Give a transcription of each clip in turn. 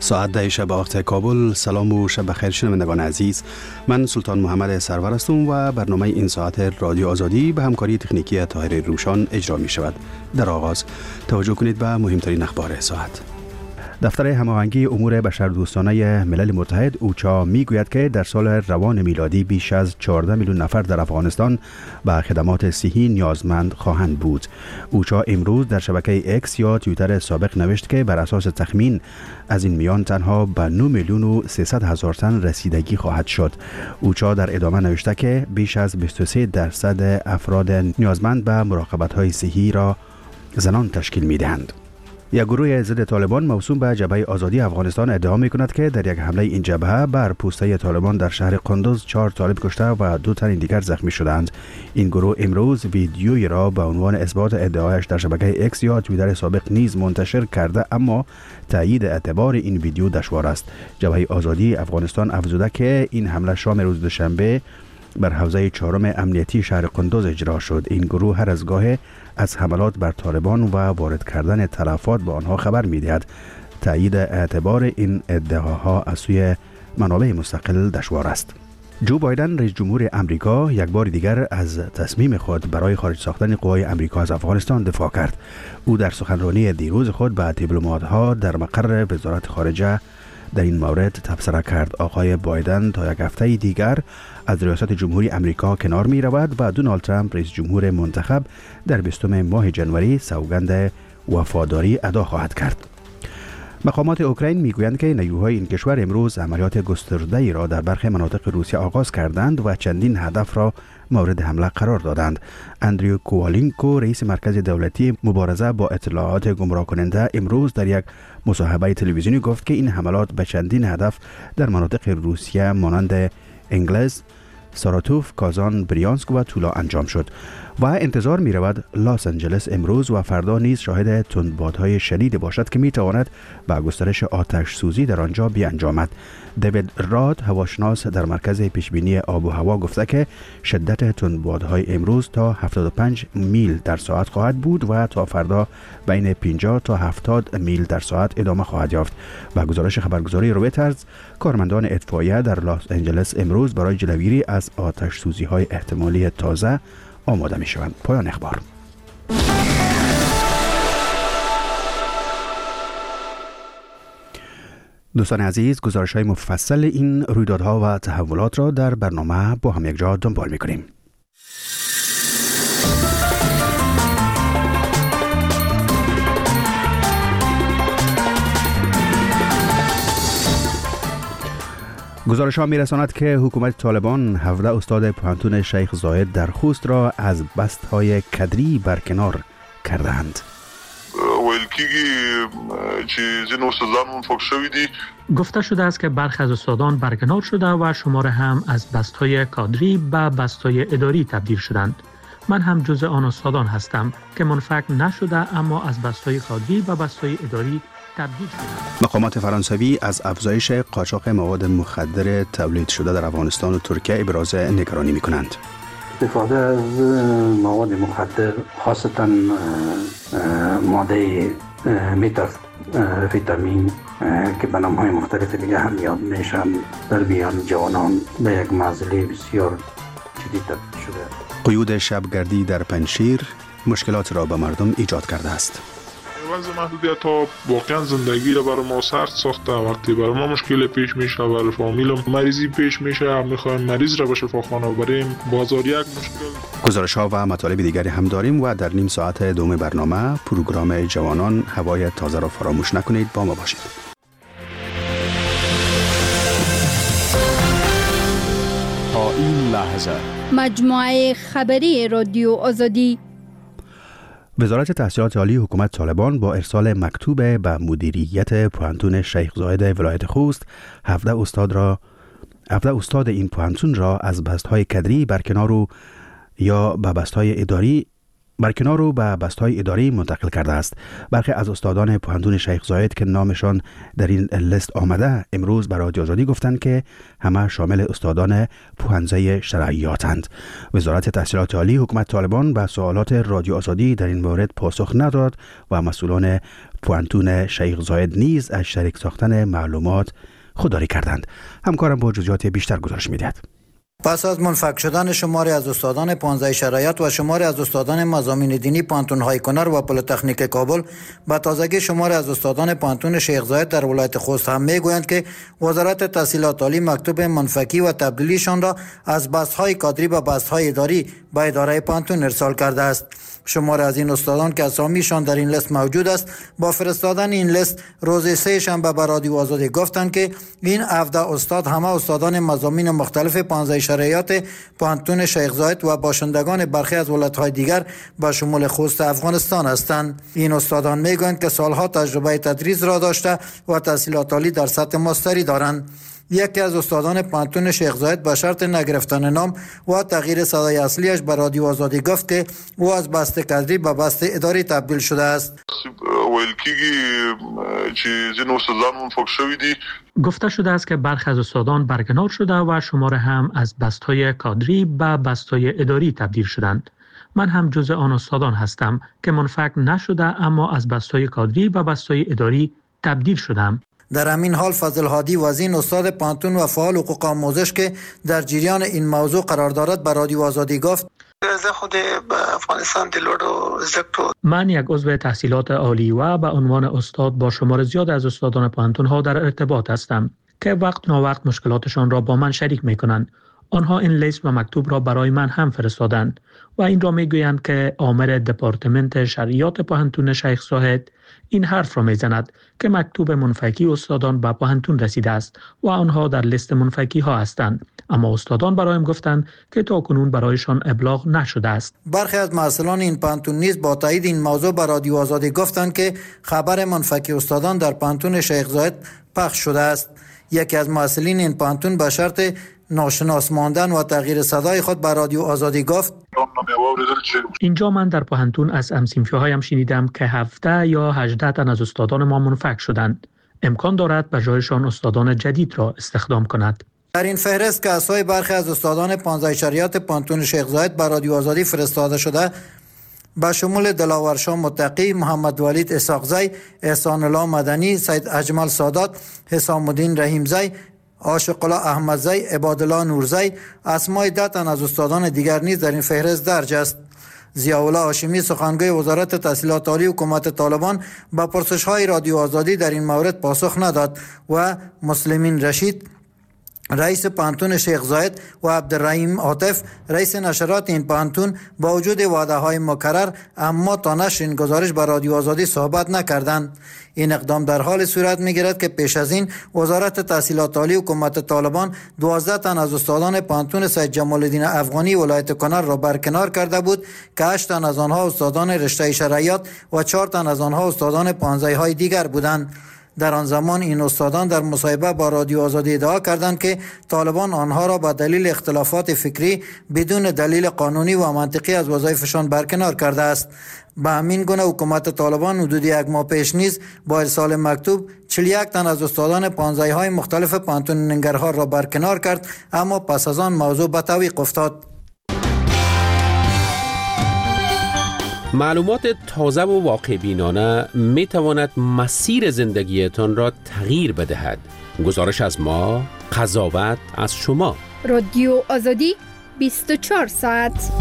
ساعت 10 شب وقت کابل. سلام و شب بخیر شنوندگان عزیز. من سلطان محمد سرور هستم و برنامه این ساعت رادیو آزادی به همکاری تکنیکی طاهر روشان اجرا می شود. در آغاز توجه کنید به مهمترین اخبار ساعت. دفتر هماهنگی امور بشردوستانه ملل متحد اوچا میگوید که در سال روان میلادی بیش از 14 میلیون نفر در افغانستان به خدمات صحی نیازمند خواهند بود. اوچا امروز در شبکه اکس یا توییتر سابق نوشت که بر اساس تخمین از این میان تنها به 9 میلیون و 300 هزار تن رسیدگی خواهد شد. اوچا در ادامه نوشته که بیش از 23% افراد نیازمند به مراقبت‌های صحی را زنان تشکیل می‌دهند. یک گروه ضد طالبان موسوم به جبهه آزادی افغانستان ادعا می‌کند که در یک حمله این جبهه بر پوسته طالبان در شهر قندوز 4 طالب کشته و 2 تن دیگر زخمی شدند. این گروه امروز ویدیویی را به عنوان اثبات ادعایش در شبکه اکس یا توییتر سابق نیز منتشر کرده، اما تایید اعتبار این ویدیو دشوار است. جبهه آزادی افغانستان افزوده که این حمله شام روز دوشنبه بر حوزه 4 امنیتی شهر قندوز اجرا شد. این گروه هر از گاه از حملات بر طالبان و وارد کردن تلفات به آنها خبر می‌دهد. تایید اعتبار این ادعاها از سوی منابع مستقل دشوار است. جو بایدن رئیس جمهور امریکا یک بار دیگر از تصمیم خود برای خارج ساختن قوای امریکا از افغانستان دفاع کرد. او در سخنرانی دیروز خود به دیپلمات‌ها در مقر وزارت خارجه در این مورد تبصره کرد. آقای بایدن تا یک هفته دیگر از ریاست جمهوری امریکا کنار می رود و دونالد ترامپ رئیس جمهور منتخب در 20 ماه ژانویه سوگند وفاداری ادا خواهد کرد. مقامات اوکراین میگویند که نیروهای این کشور امروز عملیات گسترده‌ای را در برخی مناطق روسیه آغاز کردند و چندین هدف را مورد حمله قرار دادند. اندریو کوالینکو رئیس مرکز دولتی مبارزه با اطلاعات گمراه کننده امروز در یک مصاحبه تلویزیونی گفت که این حملات به چندین هدف در مناطق روسیه مانند انگلز، ساراتوف، کازان، بریانسک و تولا انجام شد و انتظار می رود لاس آنجلس امروز و فردا نیز شاهد تندبادهای شدید باشد که می تواند به گسترش آتش سوزی در آنجا بیانجامد. دیوید راد هواشناس در مرکز پیشبینی آب و هوا گفته که شدت تندبادهای امروز تا 75 میل در ساعت خواهد بود و تا فردا بین 50 تا 70 میل در ساعت ادامه خواهد یافت. با گزارش خبرگزاری رویترز، کارمندان اطفائیه در لاس آنجلس امروز برای جلوگیری از آتش سوزی های احتمالی تازه آماده می شوند. پایان اخبار. دوستان عزیز، گزارش های مفصل این رویدادها و تحولات را در برنامه با هم یک جا دنبال می کنیم. گزارش ها می رساند که حکومت طالبان 17 استاد پوهنتون شیخ زاید در خوست را از بست های کدری برکنار کردند. گفته شده است که برخی از استادان برکنار شده و شماره هم از بست‌های کادری به بست‌های اداری تبدیل شدند. من هم جزء آن استادان هستم که منفک نشده اما از بست‌های کادری به بست‌های اداری تبدیل شدند. مقامات فرانسوی از افزایش قاچاق مواد مخدر تولید شده در افغانستان و ترکیه ابراز نگرانی می‌کنند. استفاده از مواد مخدر خاصتا ماده متامفتامین که به نام‌های مختلف دیگه هم یاد میشن در میان جوانان به یک معضله بسیار جدی تبدیل شده. قیود شبگردی در پنجشیر مشکلات را به مردم ایجاد کرده است. وضع محدودیت ها واقعا زندگی را برای ما سخت ساخته. وقتی برای ما مشکل پیش میشه، برای فامیل مریضی پیش میشه، میخوایم مریض را به شفاخانه بریم، بازار یک مشکل. گزارش ها و مطالب دیگری هم داریم و در نیم ساعت دوم برنامه پروگرام جوانان هوای تازه را فراموش نکنید. با ما باشید. تا این لحظه مجموعه خبری رادیو آزادی. وزارت تحصیلات عالی حکومت طالبان با ارسال مکتوب به مدیریت پوهنتون شیخ زاید ولایت خوست 17 استاد این پوهنتون را از بست‌های کدری برکنار و یا به بست‌های اداری برکنار رو به بست‌های اداری منتقل کرده است. برخی از استادان پوهنتون شیخ زاید که نامشان در این لیست آمده امروز به رادیو آزادی گفتند که همه شامل استادان پوهنځی شرعیاتند. وزارت تحصیلات عالی حکومت طالبان به سوالات رادیو آزادی در این مورد پاسخ نداد و مسئولان پوهنتون شیخ زاید نیز از شریک ساختن معلومات خودداری کردند. همکارم با جزئیات بیشتر گزارش می‌دهد. پس از منفک شدن شماری از استادان پوهنځی شرایط و شماری از استادان مضامین دینی پوهنتون‌های کنر و پلی‌تکنیک کابل، به تازگی شماری از استادان پوهنتون شیخ زاید در ولایت خوست هم میگویند که وزارت تحصیلات عالی مکتوب منفکی و تبدیلیشان را از بست‌های کادری به بست‌های اداری به اداره پوهنتون ارسال کرده است. شماری از این استادان که اسامیشان در این لیست موجود است با فرستادن این لیست روز سه شنبه به رادیو آزادی گفتند که این 17 استاد همه استادان مضامین مختلف پوهنځی شرایط پوهنتون شیخ زاید و باشندگان برخی از ولایت‌های دیگر به شمول خوست افغانستان هستند. این استادان میگویند که سالها تجربه تدریس را داشته و تحصیلات عالی در سطح ماستری دارند. یکی از استادان پوهنتون شیخ زاید به شرط نگرفتن نام و تغییر صدای اصلیش به رادیو آزادی گفت که او از بست کادری به بست اداری تبدیل شده است. گفته شده است که برخی از استادان برکنار شده و شماره هم از بست‌های کادری به بست‌های اداری تبدیل شدند. من هم جزء آن استادان هستم که منفک نشده اما از بست‌های کادری به بست‌های اداری تبدیل شدم. در همین حال فضل هادی وزین استاد پوهنتون و فعال حقوق آموزش که در جریان این موضوع قرار دارد به رادیو آزادی گفت: خود افغانستان دلوردو زکتو. من یک عضو تحصیلات عالی و به عنوان استاد با شمار زیاد از استادان پوهنتون ها در ارتباط هستم که وقت ناوقت مشکلاتشان را با من شریک می کنند. آنها این لیست و مکتوب را برای من هم فرستادند و این را می گویند که آمر دپارتمنت شرعیات پوهنتون شیخ زاید این حرف را می زند که مکتوب منفکی استادان به پوهنتون رسیده است و آنها در لیست منفکی ها هستند، اما استادان برایم گفتند که تا کنون برایشان ابلاغ نشده است. برخی از مسئولان این پوهنتون نیز با تایید این موضوع به رادیو آزادی گفتند که خبر منفکی استادان در پوهنتون شیخ زاید پخش شده است. یکی از مسئولین این پوهنتون به شرط ناشناس ماندن و تغییر صدای خود به رادیو آزادی گفت: اینجا من در پوهنتون از هم‌صنفی‌هایم شنیدم که 17 یا 18 تن از استادان ما منفک شدند. امکان دارد به جایشان استادان جدید را استخدام کند. در این فهرست که اسمای برخی از استادان پوهنځی شرایط پوهنتون شیخ زاید به رادیو آزادی فرستاده شده به شمول دلاور شاه متقی، محمد ولید اسحاقزی، احسان الله مدنی، سید اجمل سادات، حسام الدین رحیمزی، عاشق الله احمدزی، عبادالله نورزی، اسمای 10 تن از استادان دیگر نیز در این فهرست درج است. ضیاءالله هاشمی سخنگوی وزارت تحصیلات عالی حکومت طالبان به پرسش‌های رادیو آزادی در این مورد پاسخ نداد و مسلمین رشید رئیس پوهنتون شیخ زاید و عبدالرحیم عاطف رئیس نشرات این پوهنتون با وجود وعده‌های مکرر اما تا نشر این گزارش به رادیو آزادی صحبت نکردند. این اقدام در حال صورت می‌گیرد که پیش از این وزارت تحصیلات عالی حکومت طالبان 12 تن از استادان پوهنتون سید جمال الدین افغانی ولایت کنر را برکنار کرده بود که 8 تن از آنها استادان رشته شرعیات و 4 تن از آنها استادان پوهنځی‌های دیگر بودند. در آن زمان این استادان در مصاحبه با رادیو آزادی ادعا کردند که طالبان آنها را به دلیل اختلافات فکری بدون دلیل قانونی و منطقی از وظایفشان برکنار کرده است. به همین گونه حکومت طالبان حدود 1 ماه پیش نیز با ارسال مکتوب 41 تن از استادان پوهنځی‌های مختلف پوهنتون ننگرهار را برکنار کرد، اما پس از آن موضوع به تعویق افتاد. معلومات تازه و واقع بینانه می تواند مسیر زندگیتان را تغییر بدهد. گزارش از ما، قضاوت از شما. رادیو آزادی 24 ساعت.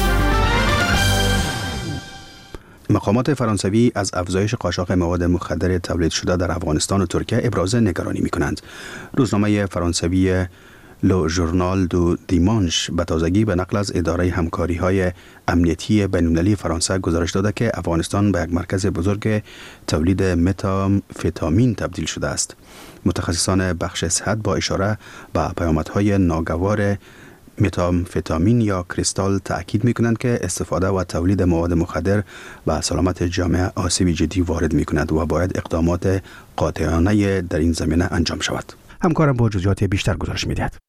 مقامات فرانسوی از افزایش قاچاق مواد مخدر تولید شده در افغانستان و ترکیه ابراز نگرانی می کنند. روزنامه فرانسوی لو ژورنال دو دیمانش به تازگی به نقل از اداره همکاری‌های امنیتی بین‌المللی فرانسه گزارش داده که افغانستان به یک مرکز بزرگ تولید متامفتامین تبدیل شده است. متخصصان بخش صحت با اشاره به پیامدهای ناگوار متامفتامین یا کریستال تأکید می‌کنند که استفاده و تولید مواد مخدر به سلامت جامعه آسیب جدی وارد می‌کند و باید اقدامات قاطعانه در این زمینه انجام شود. همکارم با جزئیات بیشتر گزارش می‌دهد.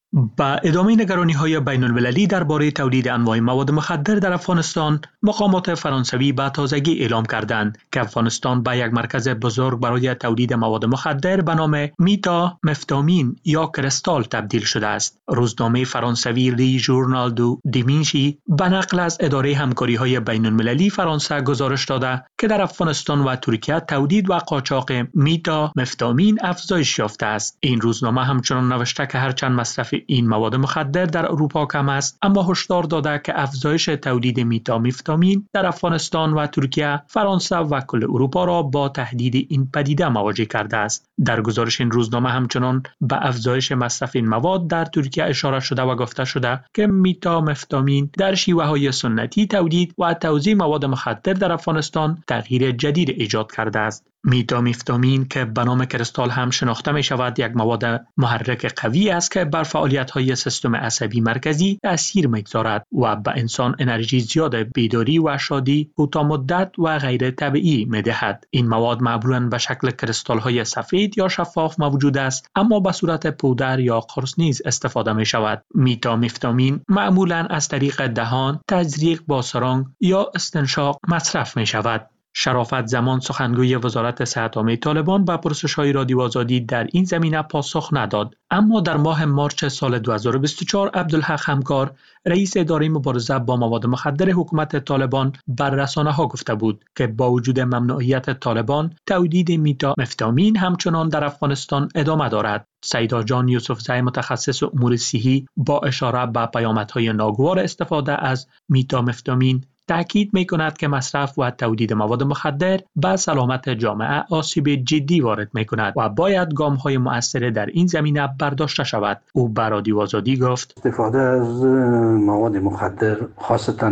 با ادامه نگرانی‌های بین‌المللی درباره تولید انواع مواد مخدر در افغانستان، مقامات فرانسوی به تازگی اعلام کردند که افغانستان به یک مرکز بزرگ برای تولید مواد مخدر به نام میتامفتامین یا کرستال تبدیل شده است. روزنامه فرانسوی لی ژورنال دو دیمینشی به نقل از اداره همکاری‌های بین‌المللی فرانسه گزارش داده که در افغانستان و ترکیه تولید و قاچاق میتامفتامین افزایش یافته است. این روزنامه همچنان نوشته که هرچند مصرف این مواد مخدر در اروپا کم است، اما هشدار داده که افزایش تولید میتامفتامین در افغانستان و ترکیه، فرانسه و کل اروپا را با تهدید این پدیده مواجه کرده است. در گزارش این روزنامه همچنان به افزایش مصرف این مواد در ترکیه اشاره شده و گفته شده که میتامفتامین در شیوه‌های سنتی تولید و توزیع مواد مخدر در افغانستان تغییر جدید ایجاد کرده است. میتامفتامین که به نام کرستال هم شناخته می شود، یک مواد محرک قوی است که بر فعالیت‌های سیستم عصبی مرکزی تأثیر می‌گذارد و به انسان انرژی زیاد، بیداری و شادی کوتاه مدت و غیر طبیعی می‌دهد. این مواد معمولاً به شکل کرستال‌های سفید یا شفاف موجود است، اما به صورت پودر یا قرص نیز استفاده می‌شود. میتامفتامین معمولاً از طریق دهان، تزریق با سرنگ یا استنشاق مصرف می‌شود. شرافت زمان، سخنگوی وزارت صحت عامه طالبان، به پرسش‌های رادیو آزادی در این زمینه پاسخ نداد. اما در ماه مارچ سال 2024 عبدالحق همکار، رئیس اداره مبارزه با مواد مخدر حکومت طالبان، بر رسانه‌ها گفته بود که با وجود ممنوعیت طالبان، تولید میتامفتامین همچنان در افغانستان ادامه دارد. سیدا جان یوسفزئی، متخصص امور صحی، با اشاره به پیامدهای ناگوار استفاده از میتامفتامین تأکید می‌کند که مصرف و تولید مواد مخدر به سلامت جامعه آسیب جدی وارد می‌کند و باید گام‌های مؤثر در این زمینه برداشته شود. او به رادیو آزادی گفت: استفاده از مواد مخدر، خاصتاً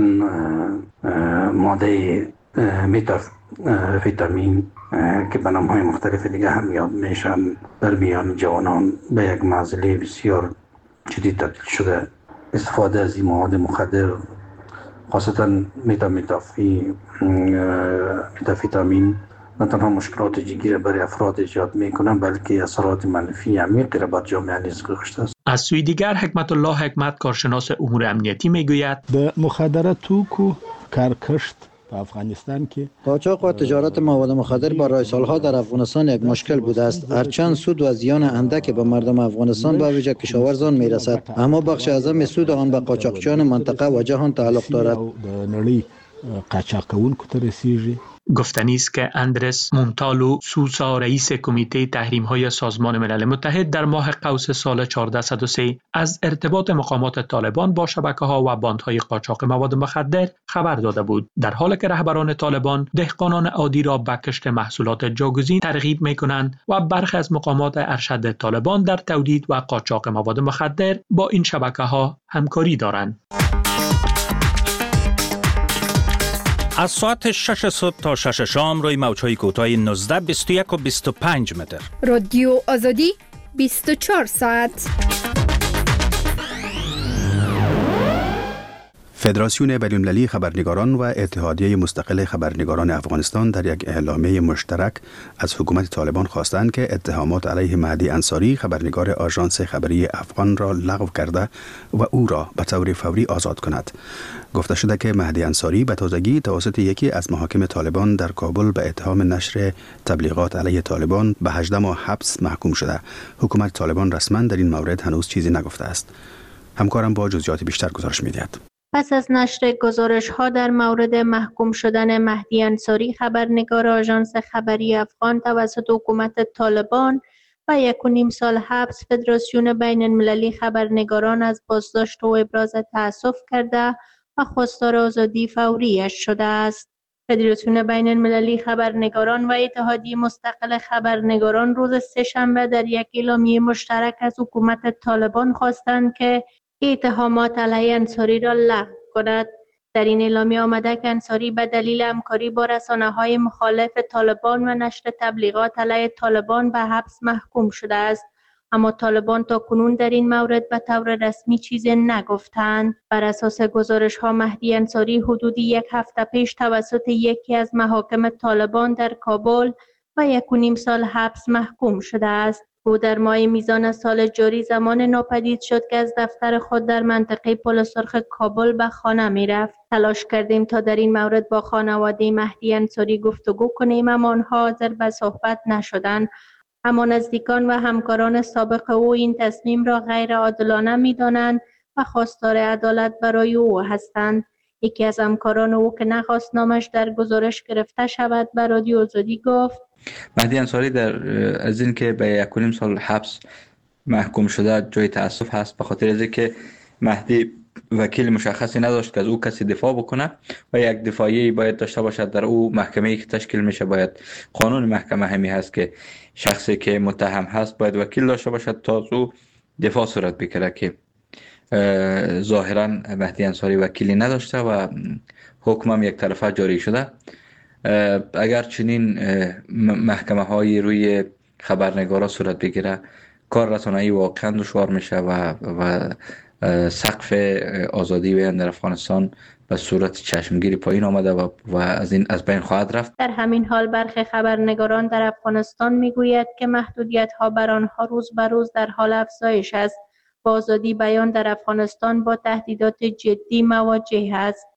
ماده میتامفتامین که به نام‌های مختلف دیگه هم یاد میشن، در میان جوانان به یک معضله بسیار جدی تبدیل شده. استفاده از این مواد مخدر، خاصتا میتامفتامین، نه تنها مشکلات جدی را برای افراد ایجاد میکنند، بلکه اثرات منفی عمیقی را بر جامعه نیز گذاشته است. از سوی دیگر حکمت الله حکمت، کارشناس امور امنیتی، میگوید د مخدرات توکو کارکشت په افغانستان کې قاچاق و تجارت مواد مخدر برای سالها در افغانستان یک مشکل بوده است. هرچند سود و زیان اندک به مردم افغانستان به ویژه کشاورزان میرسد، اما بخش اعظم سود آن به قاچاقچیان منطقه و جهان تعلق دارد. د نړۍ قاچاق کوونکو ته رسیږي. گفتنی است که اندرس مونتالو سوسا، رئیس کمیته تحریم‌های سازمان ملل متحد، در ماه قوس سال 1403 از ارتباط مقامات طالبان با شبکه‌ها و باندهای قاچاق مواد مخدر خبر داده بود، در حالی که رهبران طالبان دهقانان عادی را به کشت محصولات جاگزین ترغیب می‌کنند و برخی از مقامات ارشد طالبان در تولید و قاچاق مواد مخدر با این شبکه‌ها همکاری دارند. از ساعت 6 صبح تا 6 شام روی موج‌های کوتاه 19، 21 و 25 متر. رادیو آزادی 24 ساعت. فدراسیون بین‌المللی خبرنگاران و اتحادیه مستقل خبرنگاران افغانستان در یک اعلامیه مشترک از حکومت طالبان خواستند که اتهامات علیه مهدی انصاری، خبرنگار آژانس خبری افغان، را لغو کرده و او را به طور فوری آزاد کند. گفته شده که مهدی انصاری به تازگی توسط یکی از محاکم طالبان در کابل به اتهام نشر تبلیغات علیه طالبان به 18 ماه حبس محکوم شده. حکومت طالبان رسما در این مورد هنوز چیزی نگفته است. همکارم با جزئیات بیشتر گزارش می‌دهد. پس از نشر گزارش‌ها در مورد محکوم شدن مهدی انصاری، خبرنگار آژانس خبری افغان، توسط حکومت طالبان و 1.5 سال حبس، فدراسیون بین المللی خبرنگاران از بازداشت و ابراز تأسف کرده و خواستار آزادی فوریش شده است. فدراسیون بین المللی خبرنگاران و اتحادیه مستقل خبرنگاران روز سه‌شنبه در یک اعلامیه مشترک از حکومت طالبان خواستند که اتهامات علیه انصاری را لغو کند. در این اعلامیه آمده که انصاری به دلیل همکاری با رسانه‌های مخالف طالبان و نشر تبلیغات علیه طالبان به حبس محکوم شده است، اما طالبان تا کنون در این مورد به طور رسمی چیزی نگفتند. بر اساس گزارش‌ها مهدی انصاری حدود 1 هفته پیش توسط یکی از محاکم طالبان در کابل و 1.5 سال حبس محکوم شده است. او در ماه میزان سال جاری زمان ناپدید شد که از دفتر خود در منطقه پل سرخ کابل به خانه می رفت. تلاش کردیم تا در این مورد با خانواده مهدی انصاری گفتگو کنیم، اما آنها حاضر به صحبت نشدند. اما نزدیکان و همکاران سابق او این تصمیم را غیر عادلانه می دانند و خواستار عدالت برای او هستند. یکی از همکاران او که نخواست نامش در گزارش گرفته شود به رادیو آزادی گفت: مهدی انصاری از این که به 1.5 سال حبس محکوم شده جای تأسف هست، به خاطر از که مهدی وکیل مشخصی نداشت که از او کسی دفاع بکنه و یک دفاعی باید داشته باشد. در او محکمه‌ای که تشکیل میشه باید قانون محکمه همی هست که شخصی که متهم هست باید وکیل داشته باشد تا از او دفاع صورت بگیره، که ظاهرا مهدی انصاری وکیلی نداشته و حکمم یک طرفه جاری شده. اگر چنین محکمه های روی خبرنگارا صورت بگیره، کار رسانه‌ای واقعا دشوار میشه و سقف آزادی بیان در افغانستان به صورت چشمگیری پایین آمده و از بین خواهد رفت. در همین حال برخی خبرنگاران در افغانستان میگوید که محدودیت ها بر آنها روز به روز در حال افزایش است. با آزادی بیان در افغانستان با تهدیدات جدی مواجه است.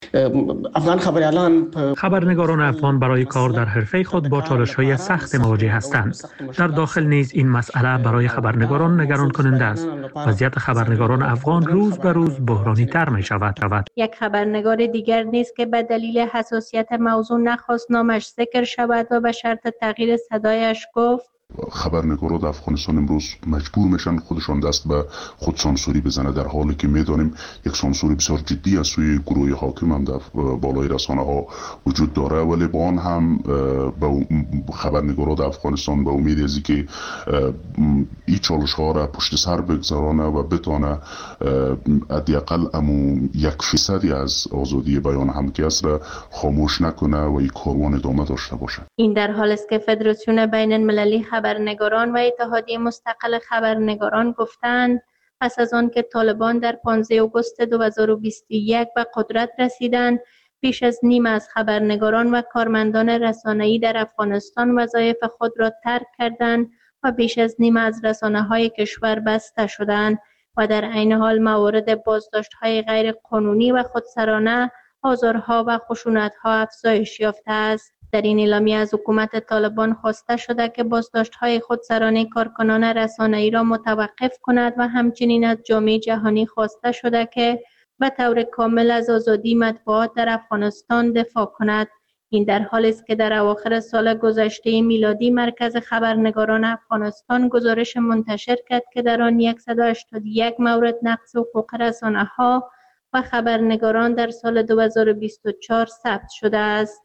خبرنگاران افغان برای کار در حرفه خود با چالش‌های سخت مواجه هستند. در داخل نیز این مسئله برای خبرنگاران نگران کننده است. وضعیت خبرنگاران افغان روز به روز بحرانی تر می شود. یک خبرنگار دیگر نیز که به دلیل حساسیت موضوع نخواست نامش ذکر شود و به شرط تغییر صدایش گفت: خبرنگارا در افغانستان امروز مجبور میشن خودشان دست به خود سانسوری بزنه، در حالی که میدانیم یک سانسوری بسیار جدی از سوی گروه حاکم هم در بالای رسانه ها وجود داره، ولی با آن هم به خبرنگارا در افغانستان به امید از که این چالش ها را پشت سر بگذارانه و بتانه حداقل امو 1% از آزادی بیان هم که است را خاموش نکنه و این کاروان ادامه داشته باشه. این در حال است که فدراسیون بین المللی خبرنگاران و اتحادیه مستقل خبرنگاران گفتند پس از آن که طالبان در 15 آگوست 2021 به قدرت رسیدند، بیش از نیم از خبرنگاران و کارمندان رسانه‌ای در افغانستان وظایف خود را ترک کردند و بیش از نیم از رسانه‌های کشور بسته شدند و در عین حال موارد بازداشت‌های غیر قانونی و خودسرانه، آزارها و خشونت‌ها افزایش یافته است. در این اعلامیه از حکومت طالبان خواسته شده که بازداشت‌های خودسرانه کارکنان رسانه‌ای را متوقف کند و همچنین از جامعه جهانی خواسته شده که به طور کامل از آزادی مطبوعات در افغانستان دفاع کند. این در حالی است که در اواخر سال گذشته میلادی مرکز خبرنگاران افغانستان گزارش منتشر کرد که در آن 181 مورد نقض حقوق رسانه‌ها و خبرنگاران در سال 2024 ثبت شده است.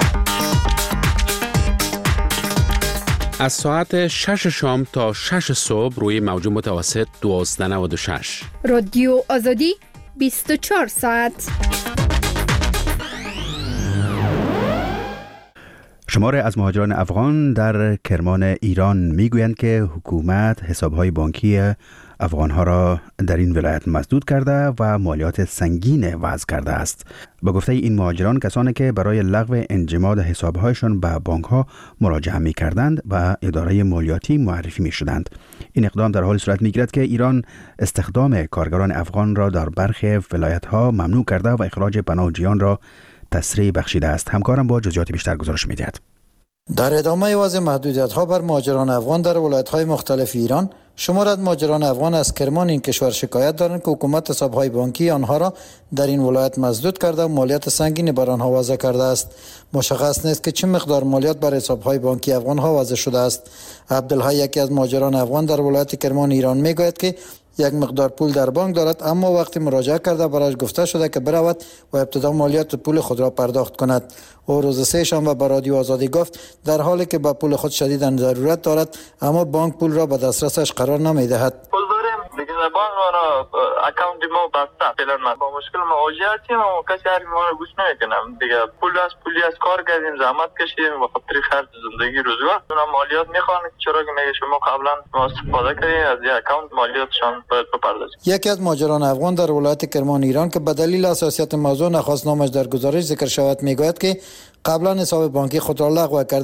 از ساعت 6 شام تا 6 صبح روی موج متوسط 1296 رادیو آزادی 24 ساعت. شماره از مهاجران افغان در کرمان ایران میگویند که حکومت حسابهای بانکی افغانها را در این ولایت مسدود کرده و مالیات سنگین وضع کرده است. با گفته این مهاجران، کسانی که برای لغو انجماد حسابهایشان به بانکها مراجعه می کردند و اداره مالیاتی معرفی می شدند. این اقدام در حال صورت می گیرد که ایران استخدام کارگران افغان را در برخی ولایت‌ها ممنوع کرده و اخراج پناهجویان را تسریع بخشیده است. همکارم با جزئیات بیشتر گزارش می‌دهد. در ادامه وضع محدودیت‌ها بر مهاجران افغان در ولایت‌های مختلف ایران، شماری از مهاجران افغان از کرمان این کشور شکایت دارند که حکومت حساب‌های بانکی آنها را در این ولایت مسدود کرده و مالیات سنگینی بر آنها وضع کرده است. مشخص نیست که چه مقدار مالیات بر حساب‌های بانکی افغان‌ها وضع شده است. عبدالحی، یکی از مهاجران افغان در ولایت کرمان ایران، میگوید که یک مقدار پول در بانک دارد، اما وقتی مراجعه کرده برایش گفته شده که برود و ابتدا مالیات پول خود را پرداخت کند. او روز سه شنبه به رادیو آزادی گفت در حالی که به پول خود شدیداً ضرورت دارد، اما بانک پول را به دسترسش قرار نمی‌دهد. دیگه بانک ما اکانت ما بسته فعلا ما با مشکل مواجه هستیم و کسی هر ما رو گوش نمیکنم. دیگه پولی از کار کردیم، زحمت کشیدیم و خاطر خرج زندگی روزگار اونا مالیات میخوان. چرا که میگه شما قبلا ما استفاده کردیم از این اکانت مالیاتشان باید بپردازیم. یکی از مهاجران افغان در ولایت کرمان ایران که به دلیل حساسیت موضوع نخواست نامش در گزارش ذکر شود، میگوید که قبلا حساب بانکی خود را لغو کرده.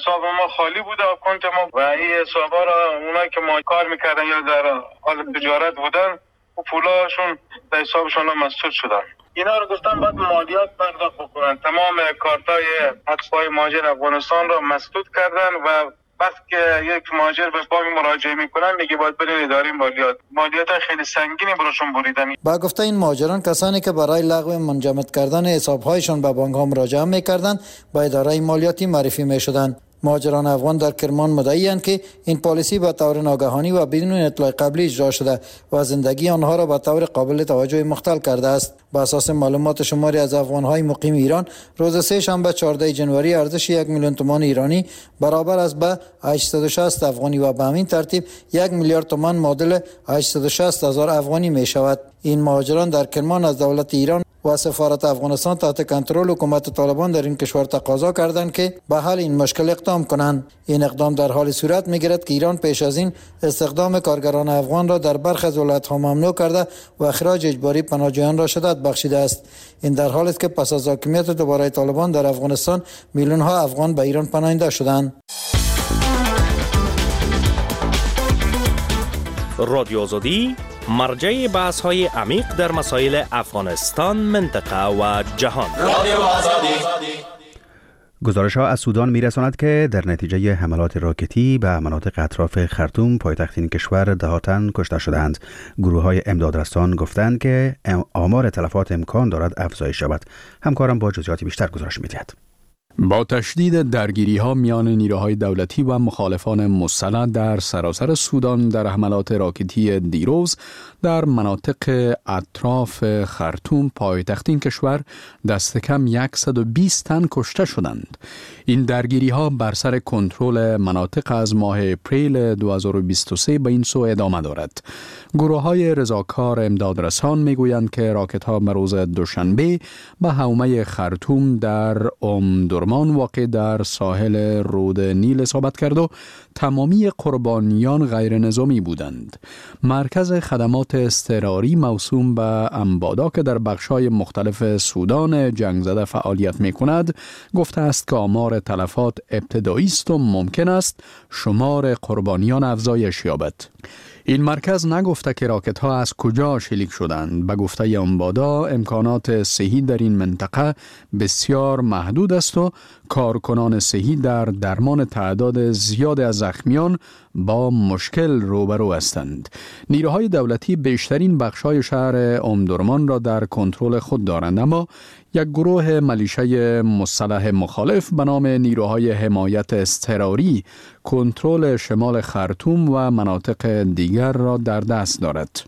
حساب ما خالی بوده اکانت ما و این حسابا را اونایی که ما کار میکردن یا در حال تجارت بودن و پولاشون در حسابشون مسدود شدن. اینا رو گفتن باید مالیات پرداخت بکنن. تمام کارتای اتباع مهاجر افغانستان را مسدود کردن و وقتی که یک مهاجر به بانک مراجعه میکنن میگه باید برین اداره مالیات خیلی سنگینی براشون بریدن. با گفته این مهاجران کسانی که برای لغو منجمد کردن حساب‌هایشان به بانک‌ها مراجعه میکردند با اداره مالیاتی معرفی میشدند. مهاجران افغان در کرمان مدعی‌اند که این پالیسی به طور ناگهانی و بدون اطلاع قبلی اجرا شده و زندگی آنها را به طور قابل توجه مختل کرده است. با اساس معلومات شماری از افغان‌های مقیم ایران، روز سه شنبه 14 جنوری ارزش 1 میلیون تومان ایرانی برابر است به 860 افغانی و به همین ترتیب 1 میلیارد تومان معادل 860 هزار افغانی می شود. این مهاجران در کرمان از دولت ایران و سفارت افغانستان تحت کنترل حکومت طالبان در این کشور تقاضا کردند که به حل این مشکل اقدام کنند. این اقدام در حال صورت می‌گیرد که ایران پیش از این استخدام کارگران افغان را در برخی از ولایت‌ها ممنوع کرده و اخراج اجباری پناهجویان را شدت بخشیده است. این در حالی است که پس از حاکمیت دوباره طالبان در افغانستان میلیون‌ها افغان به ایران پناهنده شدند. رادیو آزادی مرجع بحث‌های عمیق در مسائل افغانستان، منطقه و جهان. گزارش‌ها از سودان می‌رساند که در نتیجه حملات راکتی به مناطق اطراف خرطوم پایتخت این کشور ده تن کشته شدند. گروه‌های امدادرسان گفتند که آمار تلفات امکان دارد افزایش یابد. همکارم با جزئیات بیشتر گزارش می‌دهد. با تشدید درگیری‌ها میان نیروهای دولتی و مخالفان مسلح در سراسر سودان در حملات راکتی دیروز در مناطق اطراف خرطوم پایتخت این کشور دست کم 120 تن کشته شدند. این درگیری‌ها بر سر کنترل مناطق از ماه اپریل 2023 به این سو ادامه دارد. گروه‌های رضاکار امدادرسان میگویند که راکت‌ها به روز دوشنبه به حومه خرطوم در درمان واقع در ساحل رود نیل اصابت کرد و تمامی قربانیان غیر نظامی بودند. مرکز خدمات اضطراری موسوم به امبادا که در بخش‌های مختلف سودان جنگ زده فعالیت می‌کند گفته است که آمار تلفات ابتدایی است و ممکن است شمار قربانیان افزایش یابد. این مرکز نگفته که راکت‌ها از کجا شلیک شدند. به گفته امبادا امکانات صحی در این منطقه بسیار محدود است و کارکنان صحی در درمان تعداد زیاد از زخمیان با مشکل روبرو هستند. نیروهای دولتی بیشترین بخش‌های شهر امدرمان را در کنترل خود دارند، اما یک گروه ملیشه مسلح مخالف به نام نیروهای حمایت اضطراری کنترل شمال خرطوم و مناطق دیگر را در دست دارد.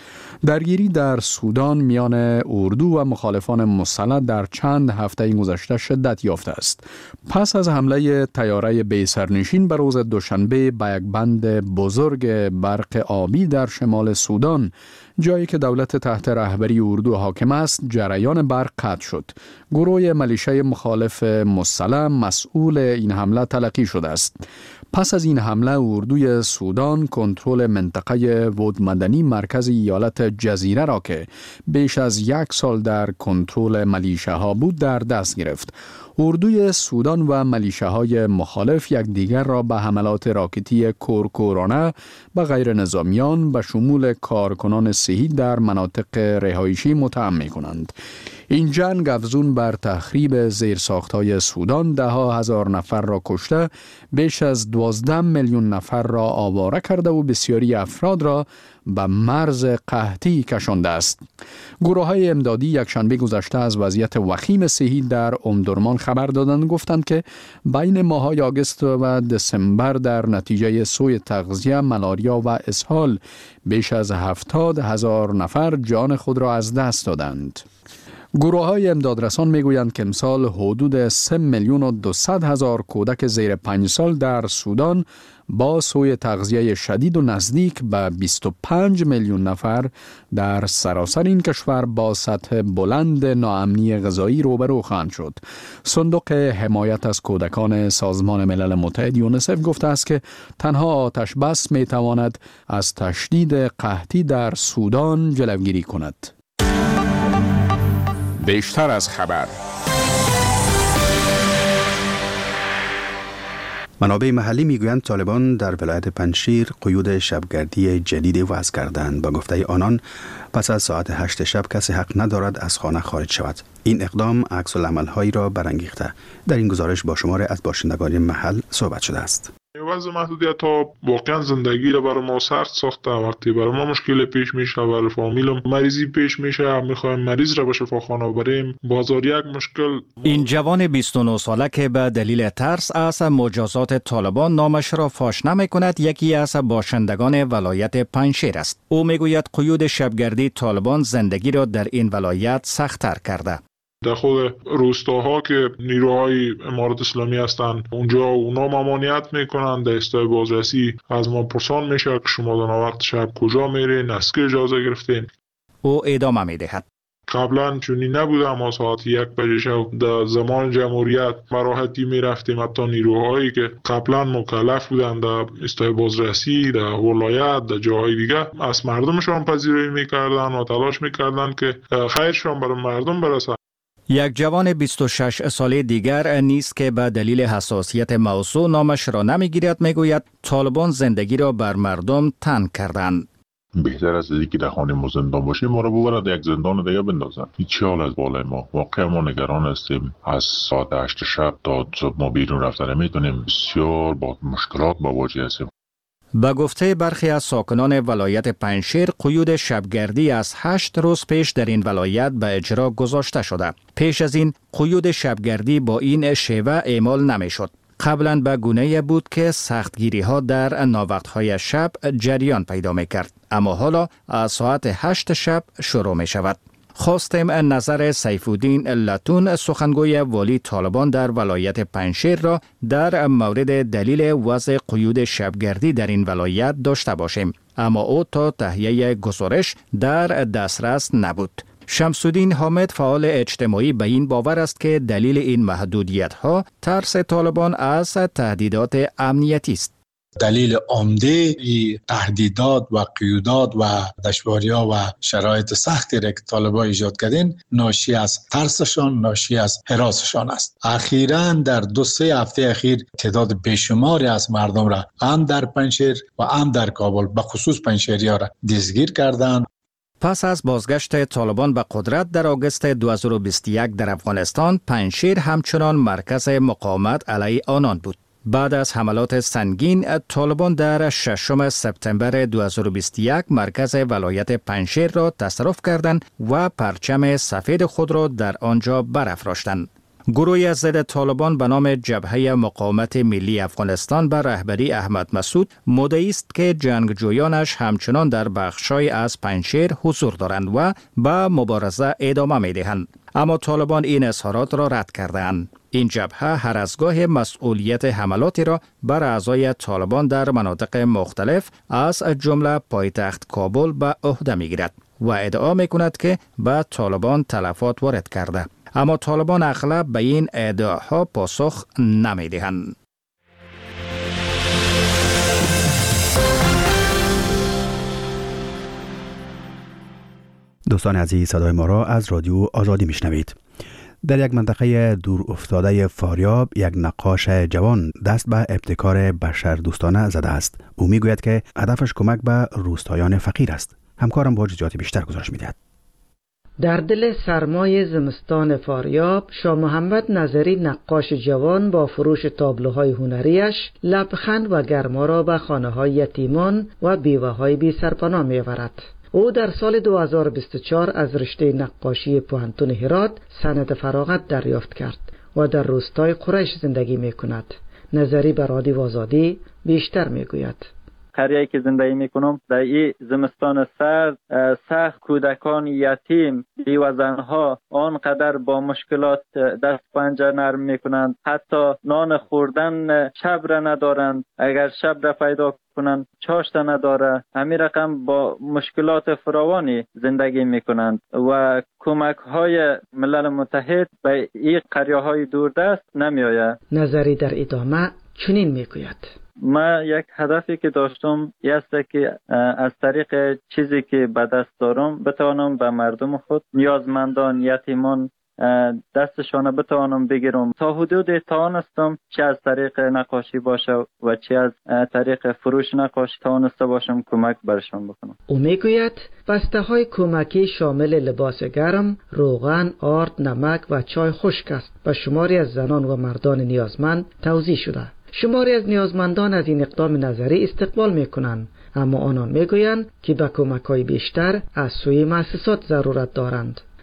درگیری در سودان میان اردو و مخالفان مسلح در چند هفته گذشته شدت یافته است. پس از حمله طیاره بی سرنشین به روز دوشنبه به یک بند بزرگ برق آبی در شمال سودان، جایی که دولت تحت رهبری اردو حاکم است، جریان برق قطع شد. گروه ملیشه مخالف مسلح مسئول این حمله تلقی شده است. پس از این حمله اردوی سودان کنترل منطقه ود مدنی مرکز ایالت جزیره را که بیش از 1 سال در کنترل ملیشه ها بود در دست گرفت. اردوی سودان و ملیشه های مخالف یکدیگر را به حملات راکتی کورکورانه به غیر نظامیان به شمول کارکنان صحی در مناطق رهایشی متهم می‌کنند. این جنگ افزون بر تخریب زیرساخت‌های سودان ده ها هزار نفر را کشته، بیش از 12 میلیون نفر را آواره کرده و بسیاری افراد را به مرز قحطی کشانده است. گروه‌های امدادی یکشنبه گذشته از وضعیت وخیم صحی در امدرمان خبر دادند، گفتند که بین ماه‌های آگوست و دسامبر در نتیجه سوء تغذیه، ملاریا و اسهال بیش از 70,000 نفر جان خود را از دست دادند. گروه‌های امدادرسان میگویند که امسال حدود 3,200,000 کودک زیر 5 سال در سودان با سوء تغذیه شدید و نزدیک به 25 میلیون نفر در سراسر این کشور با سطح بلند ناامنی غذایی روبرو خواهند شد. صندوق حمایت از کودکان سازمان ملل متحد یونیسف گفته است که تنها آتش بس میتواند از تشدید قحطی در سودان جلوگیری کند. بیشتر از خبر. منابع محلی میگویند طالبان در ولایت پنجشیر قیود شبگردی جدید وضع کردند. با گفته آنان پس از ساعت 8 شب کسی حق ندارد از خانه خارج شود. این اقدام عکس العمل‌هایی را برانگیخته. در این گزارش با شماری از باشندگان محل صحبت شده است. وضع محدودیت ها واقعا زندگی را برای ما سخت ساخته. وقتی برای ما مشکل پیش میشه، برای فامیلم مریضی پیش میشه، میخوایم مریض را به شفاخانه بریم، بازار یک مشکل. این جوان 29 ساله که به دلیل ترس از مجازات طالبان نامش را فاش نمیکند، یکی از باشندگان ولایت پنجشیر است. او میگوید قیود شبگردی طالبان زندگی را در این ولایت سخت‌تر کرده. در خود روستاها که نیروهای امارت اسلامی هستند، اونجا اونا ممانعت میکنن. در استای بازرسی از ما پرسان میشه که شما در وقت شب کجا میرین، از که اجازه گرفتین. او ادامه میدهد: قبلا چونی نبوده، اما ساعت 1 بجه شب در زمان جمهوریت براحتی میرفتیم. حتی نیروهایی که قبلا مکلف بودن در استای بازرسی، در ولایت، در جاهای دیگه، از مردمشان پذیرایی میکردن و تلاش میکردن که خیرشان برای مردم برسه. یک جوان 26 ساله دیگر نیست که به دلیل حساسیت موضوع نامش را نمیگیرد میگوید طالبان زندگی را بر مردم تنگ کردند. بهتر است که در خانه ما زندان باشیم، ما را ببرد یک زندان دیگه بندازن. هیچ حال از بالای ما. واقعا ما نگران هستیم. از ساعت 8 شب تا صبح ما بیرون رفتن نمیتونیم. بسیار با مشکلات مواجه هستیم. به گفته برخی از ساکنان ولایت پنجشیر، قیود شبگردی از 8 روز پیش در این ولایت به اجرا گذاشته شده. پیش از این قیود شبگردی با این شیوه اعمال نمیشد. قبلا به گونه بود که سختگیری ها در ناوقت‌های شب جریان پیدا میکرد، اما حالا از ساعت 8 شب شروع می شود. خواستیم نظر سیفالدین لتون، سخنگوی والی طالبان در ولایت پنجشیر را در مورد دلیل وضع قیود شبگردی در این ولایت داشته باشیم، اما او تا تهیه گزارش در دسترس نبود. شمس‌الدین حامد، فعال اجتماعی، به این باور است که دلیل این محدودیت‌ها ترس طالبان از تهدیدات امنیتی است. دلیل عمده تهدیدات و قیودات و دشواری‌ها و شرایط سختی را که طالبان ایجاد کردن ناشی از ترسشان، ناشی از هراسشان است. اخیراً در 2-3 هفته اخیر تعداد بیشماری از مردم را هم در پنجشیر و هم در کابل به خصوص پنجشیری‌ها را دستگیر کردند. پس از بازگشت طالبان به قدرت در آگوست 2021 در افغانستان، پنجشیر همچنان مرکز مقاومت علیه آنان بود. بعد از حملات سنگین، طالبان در 6 سپتامبر 2021 مرکز ولایت پنجشیر را تصرف کردند و پرچم سفید خود را در آنجا برافراشتند. گروهی ضد طالبان به نام جبهه مقاومت ملی افغانستان به رهبری احمد مسعود مدعی است که جنگجویانش همچنان در بخش‌های از پنجشیر حضور دارند و به مبارزه ادامه می‌دهند، اما طالبان این اظهارات را رد کردند. این جبهه هر از گاه مسئولیت حملاتی را بر اعضای طالبان در مناطق مختلف از جمله پایتخت کابل به عهده می‌گیرد و ادعا می‌کند که به طالبان تلفات وارد کرده، اما طالبان اغلب به این ادعاها پاسخ نمی‌دهند. دوستان عزیز، صدای ما را از رادیو آزادی میشنوید. در یک منطقه دور افتاده فاریاب، یک نقاش جوان دست به ابتکار بشردوستانه زده است. او میگوید که هدفش کمک به روستایان فقیر است. همکارم با جزئیات بیشتر گزارش میدهد. در دل سرمای زمستان فاریاب، شاه محمد نظری نقاش جوان با فروش تابلوهای هنریش لبخند و گرما را به خانه‌های یتیمان و بیوه‌های بی سرپناه می‌آورد. او در سال 2024 از رشته نقاشی پوهنتون هرات سند فراغت دریافت کرد و در روستای قریش زندگی می‌کند. نظری به رادیو آزادی بیشتر می‌گوید. قریه‌ای که زندگی میکنم در این زمستان سرد سخت، کودکان یتیم، بیوه زنها آنقدر با مشکلات دست پنجه نرم میکنند، حتی نان خوردن شب را ندارند، اگر شب را پیدا کنند چاشت نداره. همین رقم با مشکلات فراوانی زندگی میکنند و کمک های ملل متحد به این قریه های دوردست نمی آید. نظری در ادامه چنین میگوید: من یک هدفی که داشتم است که از طریق چیزی که به دست دارم بتوانم به مردم خود، نیازمندان، یتیمان دستشان بتوانم بگیرم. تا حدود توانستم چه از طریق نقاشی باشه و چه از طریق فروش نقاشی توانسته باشم کمک برشان بکنم. او میگوید بسته های کمکی شامل لباس گرم، روغن، آرد، نمک و چای خشک است و شماری از زنان و مردان نیازمند توزیع شده. شماری از نیازمندان از این اقدام نظری استقبال میکنند، اما آنان میگویند که به کمک‌های بیشتر از سوی مؤسسات ضرورت دارند.